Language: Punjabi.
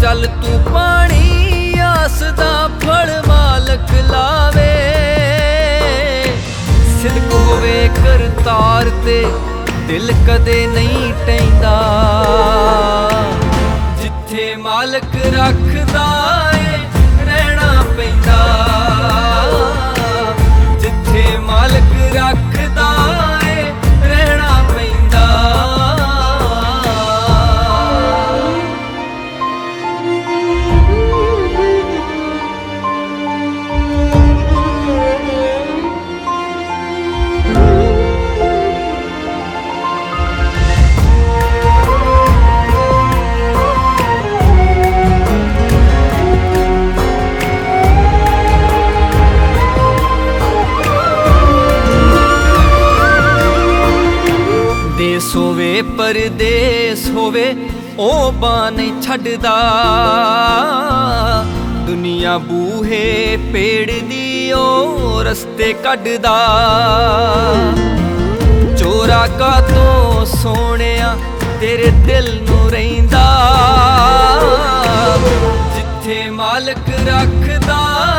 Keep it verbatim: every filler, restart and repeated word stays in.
ਚੱਲ ਤੂੰ ਪਾਣੀ ਆਸ ਦਾ ਫਲ ਮਾਲਕ ਲਾਵੇ। ਸਿਦਕ ਹੋਵੇ ਕਰਤਾਰ ਤੇ ਦਿਲ ਕਦੇ ਨਹੀਂ ਟੈਂਦਾ, ਜਿੱਥੇ ਮਾਲਕ ਰੱਖਦਾ ਏ ਰਹਿਣਾ ਪੈਂਦਾ, ਜਿੱਥੇ ਮਾਲਕ ਰੱਖਦਾ ਏ ਰਹਿਣਾ ਪੈਂਦਾ। ਦੇਸ ਹੋਵੇ ਪਰਦੇਸ ਹੋਵੇ ਉਹ ਬਾਂਹ ਨਹੀਂ ਛੱਡਦਾ, ਦੁਨੀਆ ਬੂਹੇ ਪੇੜ ਦੀ ਉਹ ਰਸਤੇ ਕੱਢਦਾ। ਚੋਰਾ ਕਾਤੋਂ ਸੋਹਣਿਆ ਤੇਰੇ ਦਿਲ ਨੂੰ ਰਹਿੰਦਾ, ਜਿੱਥੇ ਮਾਲਕ ਰੱਖਦਾ